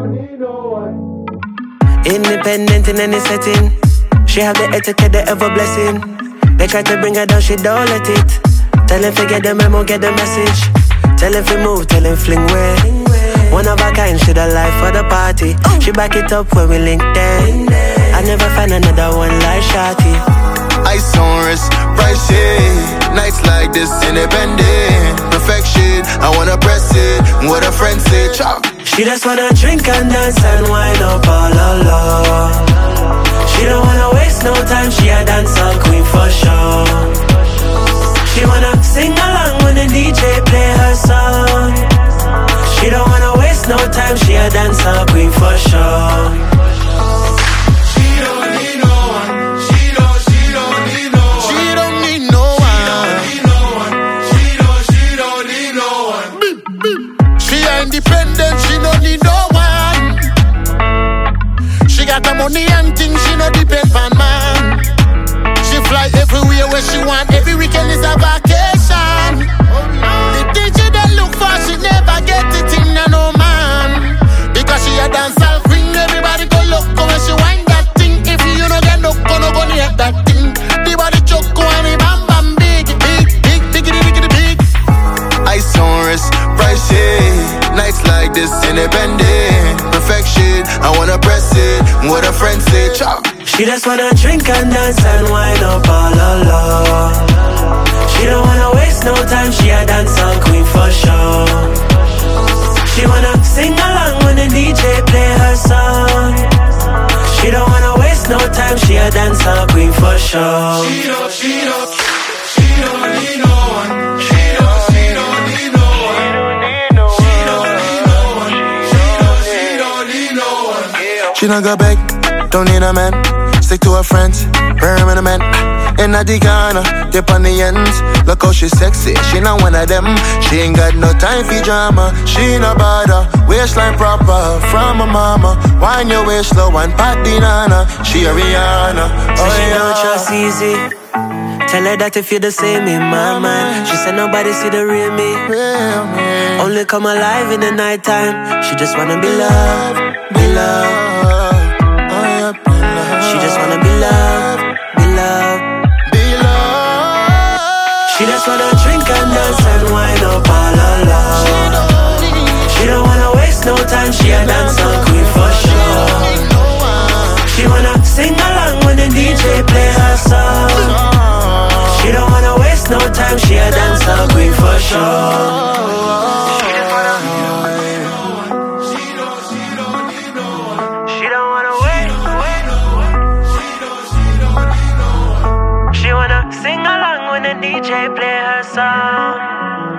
don't need no one. Independent in any setting. She have the etiquette, the ever blessing. They try to bring her down, she don't let it. Tell him forget the memo, get the message. Tell him fi move, tell him fling way. One of a kind, she the life for the party. She back it up when we link there. I never find another one like Shawty. Ice on wrist, bright shade. Nights like this, independent. Perfection, I wanna press it. What a friend say, chop. She just wanna drink and dance and wind up all alone. She don't wanna waste no time, she a dancer queen for sure. She wanna sing along when the DJ play her song. She don't wanna waste no time, she a dancer queen for sure. She don't need no one. She don't need no one. She don't need no one. She don't need no one. She independent, she don't need no one. She got the money and things, she no depend on man. She fly everywhere where she want, every weekend is a vacation. The DJ they look for, she never get it in no man. Because she a dancehall queen, everybody go look when she wind that thing. If you no get no go near that thing. The body choco and the bam bam big, big. Ice on wrist, bright shade. Nights like this, independent. Perfection, I wanna press it. What a friend say, chop. She just wanna drink and dance and wind up all alone. She don't wanna waste no time, she a dancer queen for sure. She wanna sing along when the DJ play her song. She don't wanna waste no time, she a dancer queen for sure. She don't need no one. She don't need no one. She don't need no one. She don't go back, don't need a man. Stick to her friends, permanent. In a corner, dip on the ends. Look how she sexy, she not one of them. She ain't got no time for drama. She no bother, waistline proper from her mama. Wind your waist slow and pat the nana. She a Rihanna, So oh she yeah. don't trust easy. Tell her that if you're the same in my mind. She said nobody see the real me. Real me. Only come alive in the nighttime. She just wanna be loved, be loved. Oh yeah, be loved. She just wanna be loved, be loved. Be loved. She just wanna drink and dance and wind up all alone. She don't wanna waste no time, she a dancer queen for sure. She wanna sing along when the DJ play her song. She don't wanna waste no time, she a dancer queen for sure. She don't wanna wait. She wanna sing along when the DJ play her song.